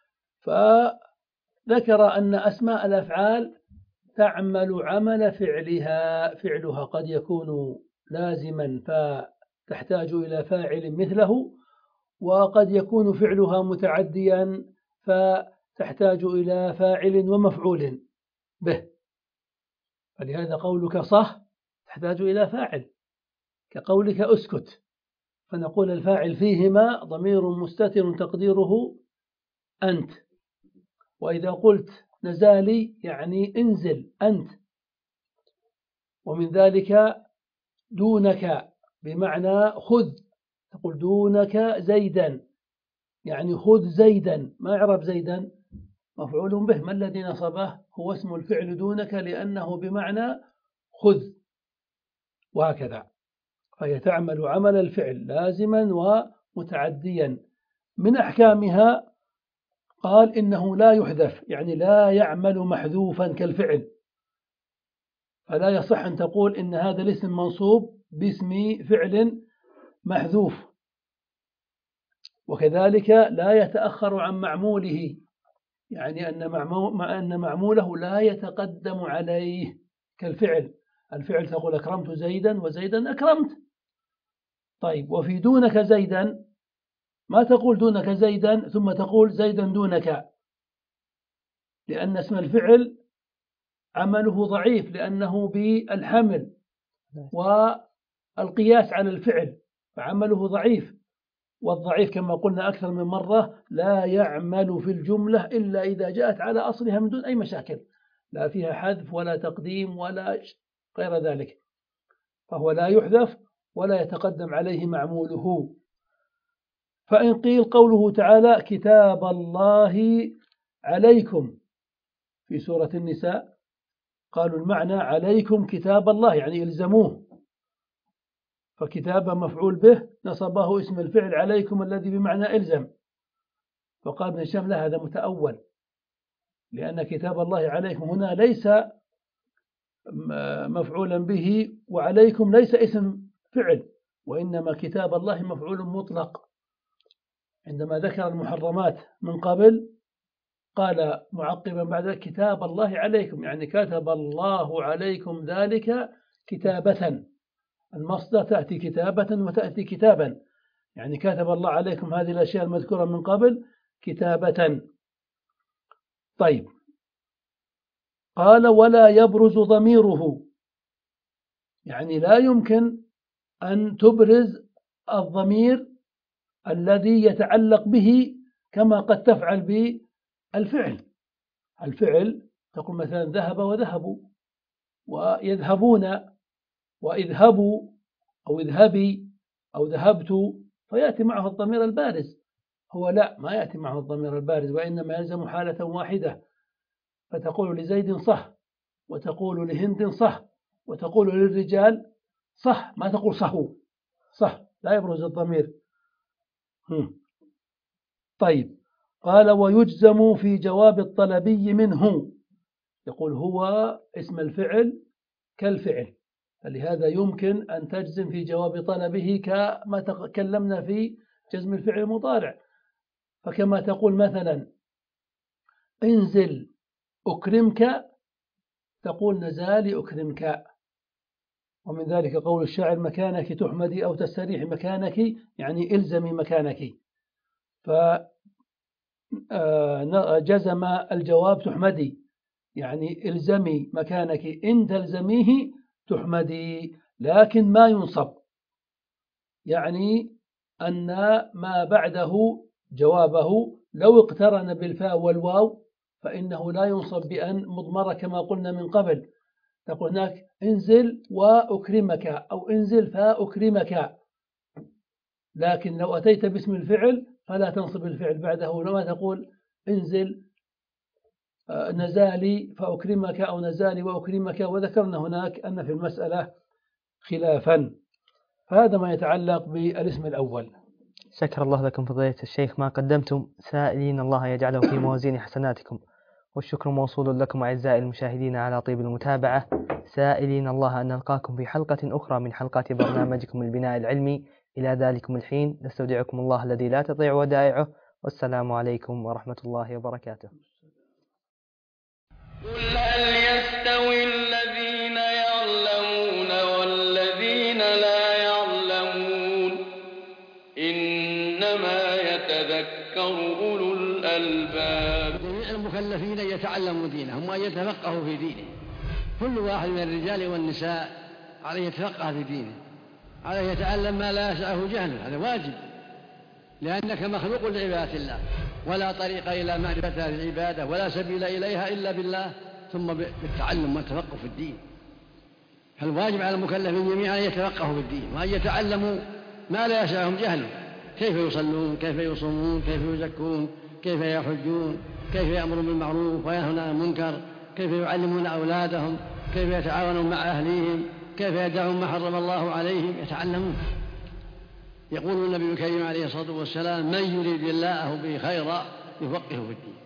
فذكر أن أسماء الأفعال تعمل عمل فعلها قد يكون لازما فتحتاج إلى فاعل مثله، وقد يكون فعلها متعديا فتحتاج إلى فاعل ومفعول به. فلهذا قولك صح تحتاج إلى فاعل، كقولك أسكت، فنقول الفاعل فيهما ضمير مستتر تقديره أنت. وإذا قلت نزالي يعني انزل أنت. ومن ذلك دونك بمعنى خذ، تقول دونك زيدا يعني خذ زيدا. ما إعراب زيدا؟ مفعول به. ما الذي نصبه؟ هو اسم الفعل دونك لأنه بمعنى خذ، وهكذا. فهي تعمل عمل الفعل لازما ومتعديا. من أحكامها قال إنه لا يحذف، يعني لا يعمل محذوفا كالفعل، فلا يصح أن تقول إن هذا الاسم منصوب باسم فعل محذوف. وكذلك لا يتأخر عن معموله، يعني أن معموله لا يتقدم عليه كالفعل. الفعل تقول أكرمت زيدا وزيدا أكرمت. طيب، وفي دونك زيدا ما تقول دونك زيدا ثم تقول زيدا دونك، لأن اسم الفعل عمله ضعيف لأنه بالحمل والقياس على الفعل، فعمله ضعيف. والضعيف كما قلنا أكثر من مرة لا يعمل في الجملة إلا إذا جاءت على أصلها من دون أي مشاكل، لا فيها حذف ولا تقديم ولا غير ذلك، فهو لا يحذف ولا يتقدم عليه معموله. فإن قيل قوله تعالى كتاب الله عليكم في سورة النساء، قالوا المعنى عليكم كتاب الله يعني إلزموه، فكتاب مفعول به نصبه اسم الفعل عليكم الذي بمعنى إلزم. فقال ابن هشام لا، هذا متأول، لأن كتاب الله عليكم هنا ليس مفعولا به، وعليكم ليس اسم فعل، وإنما كتاب الله مفعول مطلق. عندما ذكر المحرمات من قبل قال معقبا بعد كتاب الله عليكم، يعني كتب الله عليكم ذلك كتابة. المصدر تأتي كتابة وتأتي كتابا، يعني كتب الله عليكم هذه الأشياء المذكورة من قبل كتابة. طيب، قال ولا يبرز ضميره، يعني لا يمكن أن تبرز الضمير الذي يتعلق به كما قد تفعل بالفعل. الفعل تقول مثلا ذهب وذهبوا، ويذهبون، وإذهبوا أو اذهبي أو ذهبت، فيأتي معه الضمير البارز. هو لا، ما يأتي معه الضمير البارز، وإنما يلزم حالة واحدة، فتقول لزيد صح، وتقول لهند صح، وتقول للرجال صح، ما تقول صحوا صح، لا يبرز الضمير. طيب، قال ويجزم في جواب الطلبي منه، يقول هو اسم الفعل كالفعل، فلهذا يمكن أن تجزم في جواب طلبه كما تكلمنا في جزم الفعل المضارع. فكما تقول مثلا انزل أكرمك، تقول نزالي أكرمك. ومن ذلك قول الشاعر مكانك تحمدي أو تستريح، مكانك يعني إلزمي مكانك، فجزم الجواب تحمدي يعني إلزمي مكانك، إن تلزميه تحمدي، لكن ما ينصب، يعني أن ما بعده جوابه لو اقترن بالفاء والواو فإنه لا ينصب بأن مضمرة كما قلنا من قبل. تقول هناك انزل وأكرمك أو انزل فأكرمك، لكن لو أتيت باسم الفعل فلا تنصب الفعل بعده، لما تقول انزل نزالي فأكرمك أو نزالي وأكرمك. وذكرنا هناك أن في المسألة خلافا. فهذا ما يتعلق بالاسم الأول. شكر الله لكم فضيلة الشيخ ما قدمتم، سائلين الله يجعله في موازين حسناتكم، والشكر موصول لكم أعزائي المشاهدين على طيب المتابعة، سائلين الله أن نلقاكم في حلقة أخرى من حلقات برنامجكم البناء العلمي. إلى ذلكم الحين نستودعكم الله الذي لا تضيع ودائعه، والسلام عليكم ورحمة الله وبركاته. قل هل يستوي الذين يعلمون والذين لا يعلمون إنما يتذكر أولو الألباب. جميع المكلفين يتعلموا دينهم وأن يتفقهوا في دينه. كل واحد من الرجال والنساء عليه يتفقه في دينه، عليه يتعلم ما لا يسعه جهله، هذا واجب، لأنك مخلوق لعبادة الله، ولا طريق إلى معرفة هذه العبادة ولا سبيل إليها إلا بالله ثم بالتعلم والتفقه في الدين. فالواجب على المكلفين جميعا أن يتفقهوا في الدين وأن يتعلموا ما لا يسعهم جهله، كيف يصلون، كيف يصومون، كيف يزكون، كيف يحجون، كيف يأمرون بالمعروف وينهون عن المنكر، كيف يعلمون أولادهم، كيف يتعاونون مع أهليهم، كيف يدعون ما حرم الله عليهم، يتعلمون. يقول النبي الكريم عليه الصلاة والسلام: من يريد الله به خيرا يفقهه في الدين.